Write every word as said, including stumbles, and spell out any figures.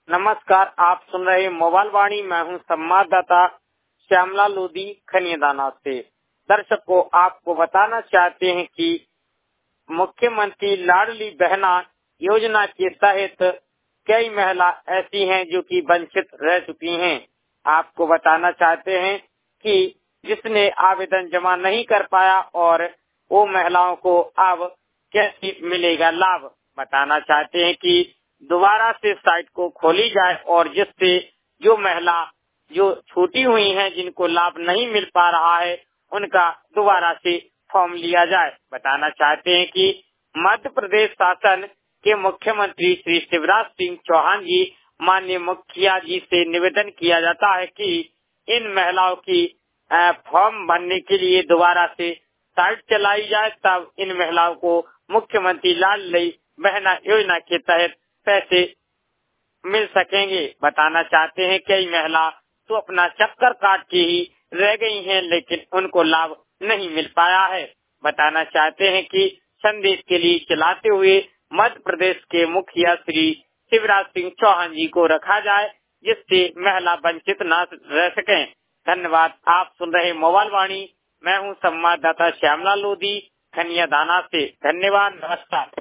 नमस्कार, आप सुन रहे मोबाइल वाणी। मैं हूं संवाददाता श्यामला लोधी खनियादाना से। दर्शकों, आपको बताना चाहते हैं कि मुख्यमंत्री लाडली बहना योजना के तहत कई महिला ऐसी हैं जो कि वंचित रह चुकी हैं। आपको बताना चाहते हैं कि जिसने आवेदन जमा नहीं कर पाया और वो महिलाओं को अब कैसे मिलेगा लाभ, बताना चाहते हैं कि दोबारा से साइट को खोली जाए और जिससे जो महिला जो छूटी हुई हैं, जिनको लाभ नहीं मिल पा रहा है, उनका दोबारा से फॉर्म लिया जाए। बताना चाहते हैं कि मध्य प्रदेश शासन के मुख्यमंत्री श्री शिवराज सिंह चौहान जी माननीय मुखिया जी से निवेदन किया जाता है कि इन महिलाओं की फॉर्म भरने के लिए दोबारा से साइट चलाई जाए, तब इन महिलाओं को मुख्यमंत्री लाडली बहना योजना के तहत पैसे मिल सकेंगे। बताना चाहते हैं कई महिला तो अपना चक्कर काट के ही रह गई हैं, लेकिन उनको लाभ नहीं मिल पाया है। बताना चाहते हैं कि संदेश के लिए चलाते हुए मध्य प्रदेश के मुखिया श्री शिवराज सिंह चौहान जी को रखा जाए, जिससे महिला वंचित न रह सकें। धन्यवाद। आप सुन रहे मोबाइल वाणी। मैं हूं संवाददाता श्यामला लोधी खनियादाना से। धन्यवाद। नमस्कार।